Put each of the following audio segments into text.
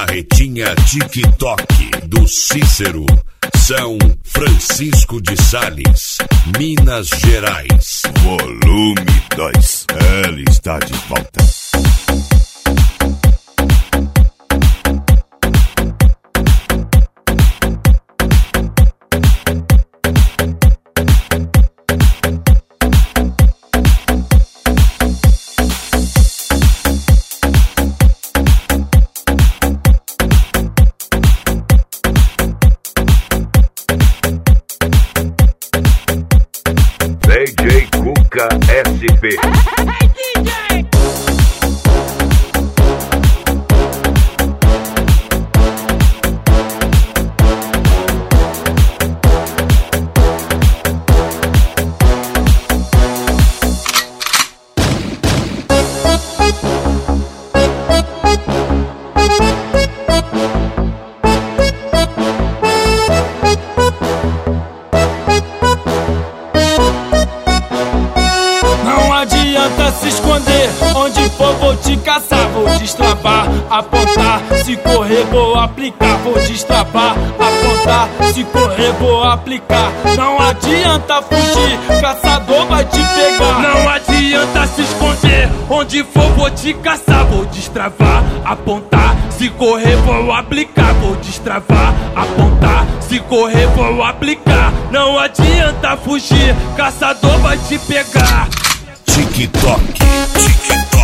Carretinha TikTok do Cícero, São Francisco de Sales, Minas Gerais. Volume 2, ela está de volta. DJ Cuca SP. Se esconder, onde for vou te caçar. Vou destravar, apontar, se correr vou aplicar. Vou destravar, apontar, se correr vou aplicar. Não adianta fugir, caçador vai te pegar. Não adianta se esconder, onde for vou te caçar. Vou destravar, apontar, se correr vou aplicar. Vou destravar, apontar, se correr vou aplicar. Não adianta fugir, caçador vai te pegar. TikTok, TikTok.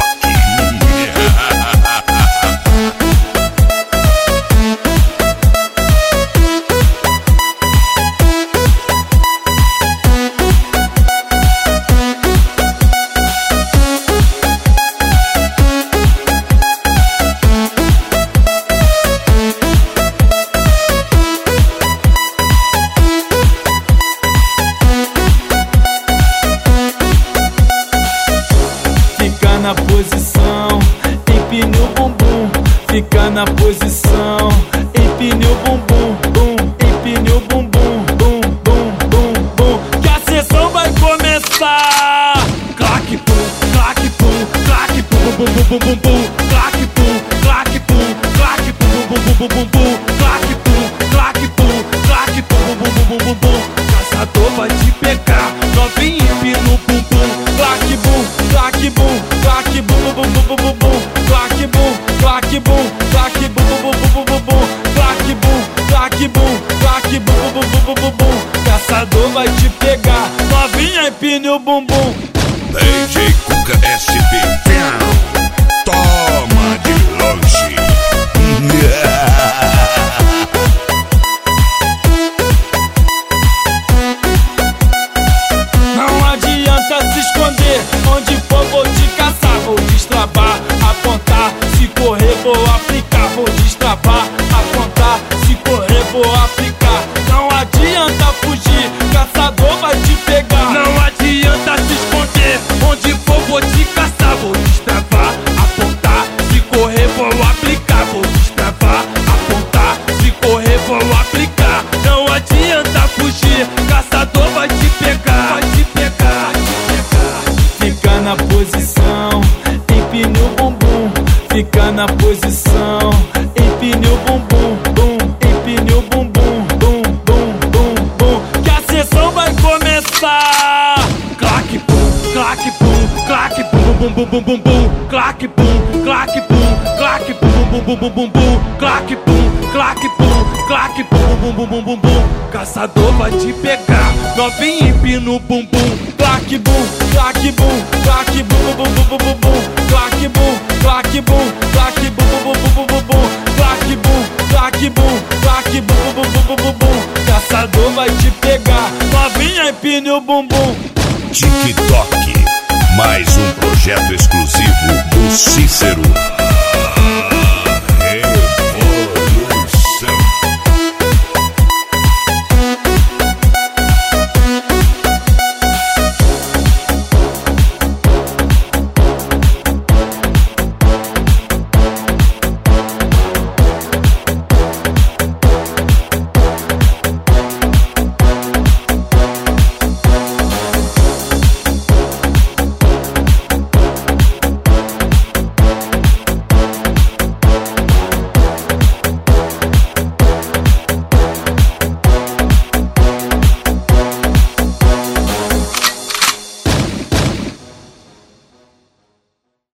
Na posição, empine o bumbum. Fica na posição, empine o bumbum, bum. Empine o bumbum, bum, bum, bum, bum. Que a sessão vai começar. Clac, pum, clac, pum, clac, pum, bum, bum, bum, bum, bum. Clac, pum, clac, pum, clac, pum, bum, bum, bum, bum, bum. Clac, pum, clac, pum, clac, pum, bum, bum, bum, bum, bum. Caçador vai te pegar, novinho empina o bumbum. Clac, bum, clac, bum. Clac, bum, bum, bum, bum, bum, bum. Clac, bum, clac, bum. Clac, bum, bum, bum, bum, bum, bum. Clac, bum, clac, bum. Clac, bum, bum, bum, bum, bum, bum. Caçador vai te pegar, novinha empine o bumbum. DJ Cuca SP. Toma de longe. Não adianta se esconder, onde for vou te caçar. Vou destravar, apontar, se correr vou aplicar. Vou destravar, apontar, se correr vou aplicar. Não adianta fugir, caçador vai te pegar. Não adianta se esconder, onde for vou te caçar. Vou destravar, apontar, se correr vou aplicar. Vou destravar, apontar, se correr vou aplicar. Não adianta fugir, caçador vai te pegar. Vai te pegar, vai te pegar. Fica na posição, empine o bumbum. Fica na posição, empine o bumbum, bum. Empine o bumbum, bum, bum, bum, bum. Que a sessão vai começar. Clac, pum, clac, pum, clac, pum, bum, bum, bum, bum, bum. Clac, pum, clac, pum, clac, pum, bum, bum, bum, bum, bum. Clac, pum, clac, pum, clac, pum, bum, bum, bum, bum, bum. Caçador vai te pegar, novinho empina o bumbum. Clac, bum, clac, bum, clac, bum, bum, bum, bum, bum, bum. Clac, bum, clac, bum, clac, bum, bum, bum, bum, bum, bum. Clac, bum, clac, bum, clac, bum, bum, bum, bum, bum, bum. Caçador vai te pegar, novinha empine o bumbum. TikTok, mais um projeto exclusivo